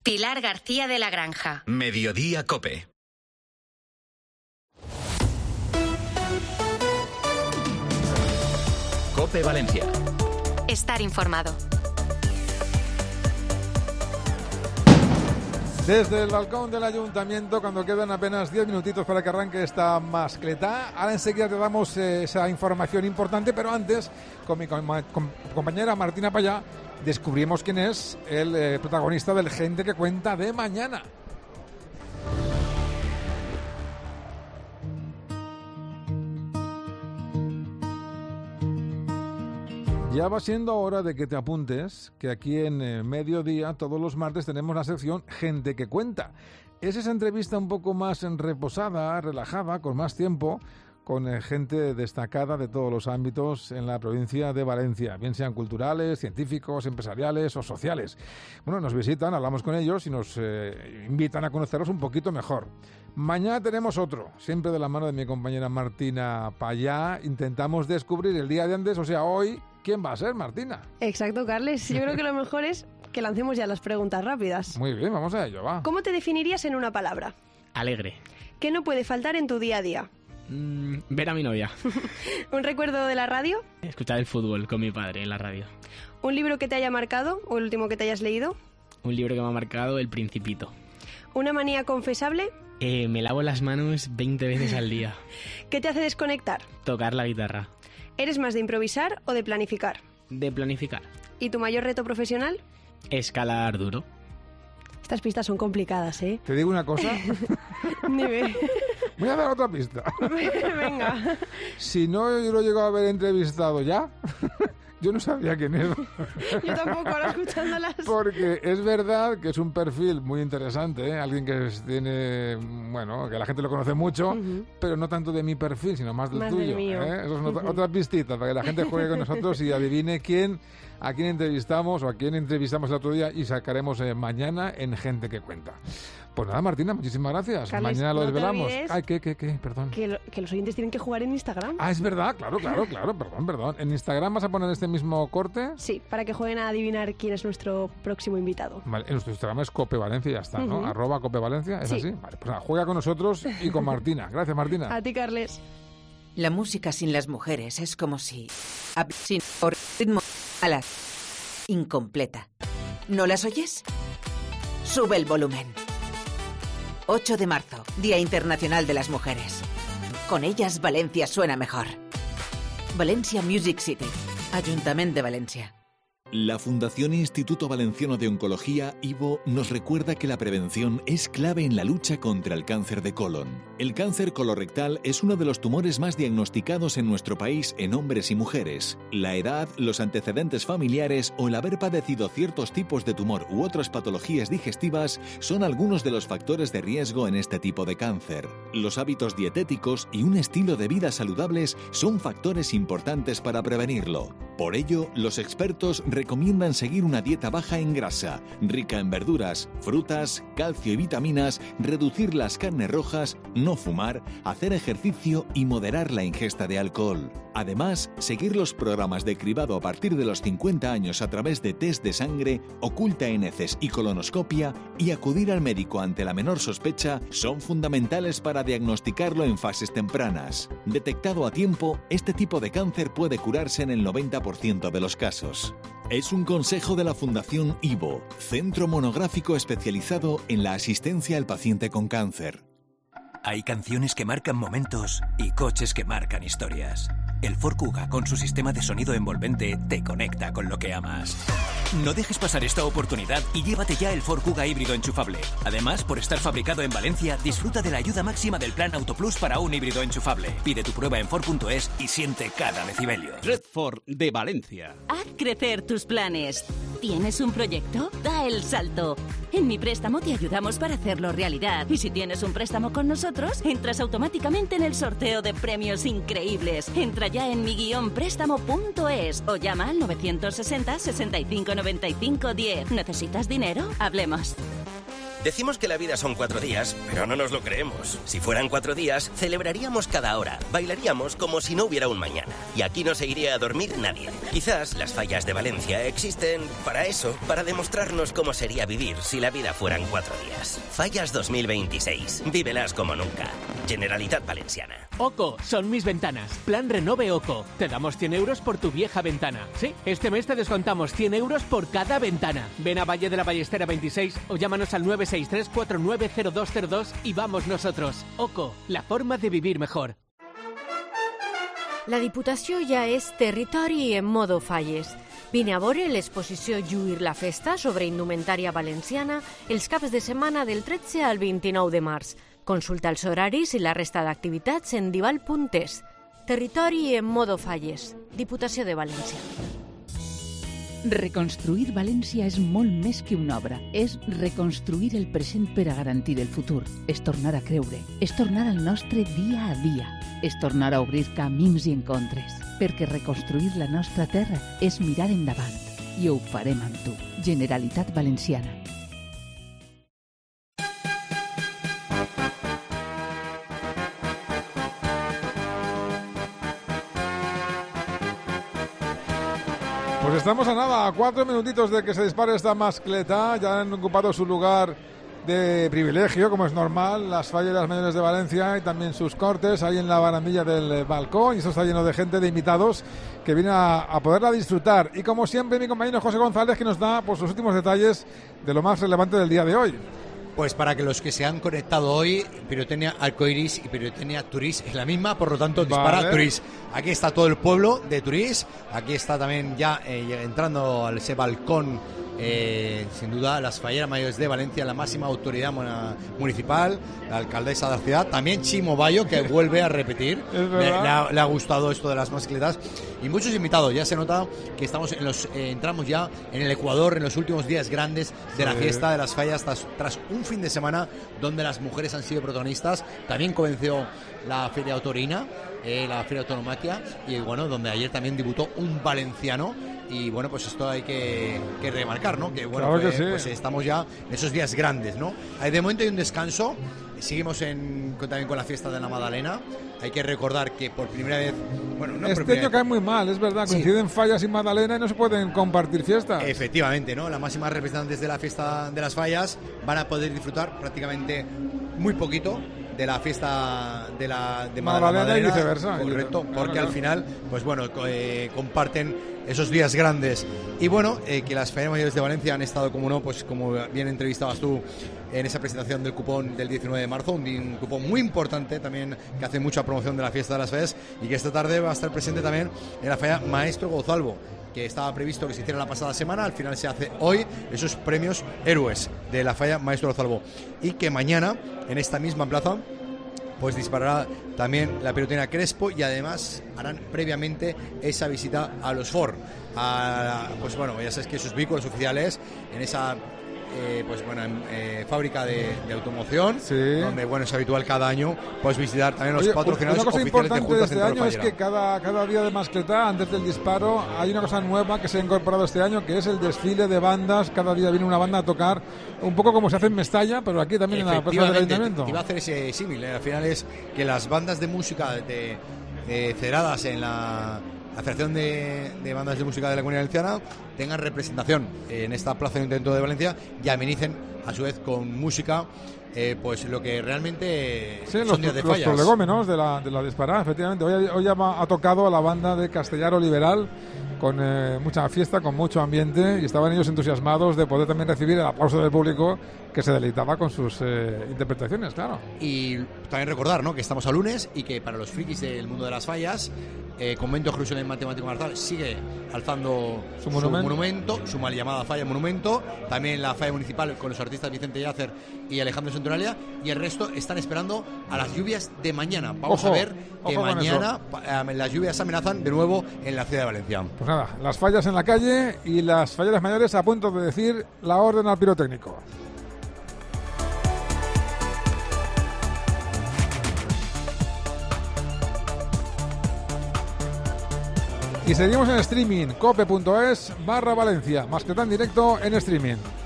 Pilar García de la Granja. Mediodía COPE. COPE Valencia. Estar informado. Desde el balcón del ayuntamiento, cuando quedan apenas 10 minutitos para que arranque esta mascleta, ahora enseguida te damos esa información importante, pero antes, con mi compañera Martina Payá, descubrimos quién es el protagonista del Gente que Cuenta de mañana. Ya va siendo hora de que te apuntes, que aquí en Mediodía, todos los martes, tenemos la sección Gente que Cuenta. Es esa entrevista un poco más reposada, relajada, con más tiempo, con gente destacada de todos los ámbitos en la provincia de Valencia, bien sean culturales, científicos, empresariales o sociales. Bueno, nos visitan, hablamos con ellos y nos invitan a conocerlos un poquito mejor. Mañana tenemos otro, siempre de la mano de mi compañera Martina Payá. Intentamos descubrir el día de antes, o sea, hoy, ¿quién va a ser, Martina? Exacto, Carles. Yo creo que lo mejor es que lancemos ya las preguntas rápidas. Muy bien, vamos a ello, va. ¿Cómo te definirías en una palabra? Alegre. ¿Qué no puede faltar en tu día a día? Ver a mi novia. ¿Un recuerdo de la radio? Escuchar el fútbol con mi padre en la radio. ¿Un libro que te haya marcado o el último que te hayas leído? Un libro que me ha marcado, El Principito. ¿Una manía confesable? Me lavo las manos 20 veces al día. ¿Qué te hace desconectar? Tocar la guitarra. ¿Eres más de improvisar o de planificar? De planificar. ¿Y tu mayor reto profesional? Escalar duro. Estas pistas son complicadas, ¿eh? Te digo una cosa. Dime. Voy a dar otra pista. Venga. Si no yo lo llego a haber entrevistado ya, yo no sabía quién es. Yo tampoco, ahora escuchándolas. Porque es verdad que es un perfil muy interesante, ¿eh? Alguien que tiene, bueno, que la gente lo conoce mucho, pero no tanto de mi perfil, sino más del tuyo. Del mío. Eso es otra pistita para que la gente juegue con nosotros y adivine a quién entrevistamos o a quién entrevistamos el otro día y sacaremos mañana en Gente que Cuenta. Pues nada, Martina, muchísimas gracias. Carles, mañana lo desvelamos. Ay, ¿qué? Perdón. Que los oyentes tienen que jugar en Instagram. Ah, es verdad, claro, perdón. ¿En Instagram vas a poner este mismo corte? Sí, para que jueguen a adivinar quién es nuestro próximo invitado. Vale, en nuestro Instagram es Cope Valencia y ya está, ¿no? @Cope Valencia, ¿es sí. así? Vale, pues nada, juega con nosotros y con Martina. Gracias, Martina. A ti, Carles. La música sin las mujeres es como si... sin ritmo... incompleta. ¿No las oyes? Sube el volumen. 8 de marzo, Día Internacional de las Mujeres. Con ellas Valencia suena mejor. Valencia Music City, Ayuntamiento de Valencia. La Fundación Instituto Valenciano de Oncología, IVO, nos recuerda que la prevención es clave en la lucha contra el cáncer de colon. El cáncer colorectal es uno de los tumores más diagnosticados en nuestro país en hombres y mujeres. La edad, los antecedentes familiares o el haber padecido ciertos tipos de tumor u otras patologías digestivas son algunos de los factores de riesgo en este tipo de cáncer. Los hábitos dietéticos y un estilo de vida saludables son factores importantes para prevenirlo. Por ello, los expertos recomiendan seguir una dieta baja en grasa, rica en verduras, frutas, calcio y vitaminas, reducir las carnes rojas, no fumar, hacer ejercicio y moderar la ingesta de alcohol. Además, seguir los programas de cribado a partir de los 50 años a través de test de sangre, oculta heces y colonoscopia y acudir al médico ante la menor sospecha son fundamentales para diagnosticarlo en fases tempranas. Detectado a tiempo, este tipo de cáncer puede curarse en el 90% de los casos. Es un consejo de la Fundación IVO, centro monográfico especializado en la asistencia al paciente con cáncer. Hay canciones que marcan momentos y coches que marcan historias. El Ford Kuga, con su sistema de sonido envolvente, te conecta con lo que amas. No dejes pasar esta oportunidad y llévate ya el Ford Kuga híbrido enchufable. Además, por estar fabricado en Valencia, disfruta de la ayuda máxima del Plan Autoplus para un híbrido enchufable. Pide tu prueba en Ford.es y siente cada decibelio. Red Ford de Valencia. Haz crecer tus planes. ¿Tienes un proyecto? Da el salto. En Mi Préstamo te ayudamos para hacerlo realidad. Y si tienes un préstamo con nosotros, entras automáticamente en el sorteo de premios increíbles. Entra ya en mi-préstamo.es o llama al 960 65 95 10. ¿Necesitas dinero? Hablemos. Decimos que la vida son 4 días, pero no nos lo creemos. Si fueran 4 días, celebraríamos cada hora, bailaríamos como si no hubiera un mañana. Y aquí no se iría a dormir nadie. Quizás las fallas de Valencia existen para eso, para demostrarnos cómo sería vivir si la vida fueran 4 días. Fallas 2026. Vívelas como nunca. Generalitat Valenciana. OCO, son mis ventanas. Plan Renove OCO. Te damos 100 euros por tu vieja ventana. Sí, este mes te descontamos 100 euros por cada ventana. Ven a Valle de la Ballestera 26 o llámanos al 963-490202 y vamos nosotros. OCO, la forma de vivir mejor. La Diputació ja és territori en modo falles. Vine a veure l'exposició Lluir la Festa sobre indumentària valenciana els caps de setmana del 13 al 29 de març. Consulta els horaris i la resta d'activitats en dival.es. Territori en modo falles. Diputació de València. Reconstruir València és molt més que una obra. És reconstruir el present per a garantir el futur. És tornar a creure. És tornar al nostre dia a dia. És tornar a obrir camins i encontres. Perquè reconstruir la nostra terra és mirar endavant. I ho farem amb tu. Generalitat Valenciana. Pues estamos a nada, a 4 minutitos de que se dispare esta mascleta. Ya han ocupado su lugar de privilegio, como es normal, las fallas mayores de Valencia y también sus cortes, ahí en la barandilla del balcón. Y esto está lleno de gente, de invitados, que viene a poderla disfrutar. Y como siempre, mi compañero José González, que nos da pues, los últimos detalles de lo más relevante del día de hoy. Pues para que los que se han conectado hoy, pirotecnia arcoiris y pirotecnia Turís es la misma, por lo tanto dispara Turís. Aquí está todo el pueblo de Turís, aquí está también ya entrando a ese balcón, sin duda, las falleras mayores de Valencia, la máxima autoridad municipal, la alcaldesa de la ciudad, también Chimo Bayo, que vuelve a repetir. Le ha gustado esto de las mascletas. Y muchos invitados, ya se nota que estamos entramos ya en el Ecuador, en los últimos días grandes de la fiesta de las fallas, tras un fin de semana donde las mujeres han sido protagonistas. También comenzó la Feria Autorina, la Feria Autonomaquia, y bueno, donde ayer también debutó un valenciano. Y bueno, pues esto hay que remarcar, ¿no? Que bueno, claro que sí. Pues estamos ya en esos días grandes, ¿no? De momento hay un descanso. Seguimos también con la fiesta de la Magdalena. Hay que recordar que por primera vez... Bueno, no este año cae muy mal, es verdad. Sí. Coinciden fallas y Magdalena y no se pueden compartir fiestas. Efectivamente, ¿no? Las máximas representantes de la fiesta de las fallas van a poder disfrutar prácticamente muy poquito de la fiesta de Magdalena y viceversa. Correcto, porque al final, pues bueno, comparten esos días grandes. Y bueno, que las fallas mayores de Valencia han estado, como no, pues como bien entrevistabas tú en esa presentación del cupón del 19 de marzo, un cupón muy importante también que hace mucha promoción de la fiesta de las fallas y que esta tarde va a estar presente también en la falla Maestro Gozalvo, que estaba previsto que se hiciera la pasada semana, al final se hace hoy, esos premios héroes de la falla Maestro Gozalvo. Y que mañana, en esta misma plaza, pues disparará también la pirotecnia Crespo y además harán previamente esa visita a los Ford. Pues bueno, ya sabes que sus vehículos oficiales en esa fábrica de automoción, sí, donde bueno, es habitual cada año pues visitar también los patrocinadores oficiales de Junta Central Fallera. Una cosa importante de este año es que cada día de mascleta, antes del disparo, hay una cosa nueva que se ha incorporado este año, que es el desfile de bandas. Cada día viene una banda a tocar, un poco como se hace en Mestalla, pero aquí también en la plaza del Ayuntamiento. Iba a hacer ese símil, al final es que las bandas de música federadas en la Asociación de Bandas de Música de la Comunidad Valenciana tengan representación en esta plaza del Ayuntamiento de Valencia y amenicen a su vez con música pues lo que realmente son días de fallas. Los prolegómenos de la disparada, efectivamente. Hoy ya ha tocado a la banda de Castellaro Liberal con mucha fiesta, con mucho ambiente, y estaban ellos entusiasmados de poder también recibir el aplauso del público que se deleitaba con sus interpretaciones, claro. Y también recordar, ¿no?, que estamos a lunes y que para los frikis del mundo de las fallas, Convento Jerusalén Matemático Marzal sigue alzando su monumento, su mal llamada falla monumento, también la falla municipal con los artistas Vicente Yacer y Alejandro Santonalia, y el resto están esperando a las lluvias de mañana. Vamos a ver que mañana las lluvias amenazan de nuevo en la ciudad de Valencia. Pues nada, las fallas en la calle y las falleras mayores a punto de decir la orden al pirotécnico. Y seguimos en streaming, cope.es/Valencia, mascleta en directo en streaming.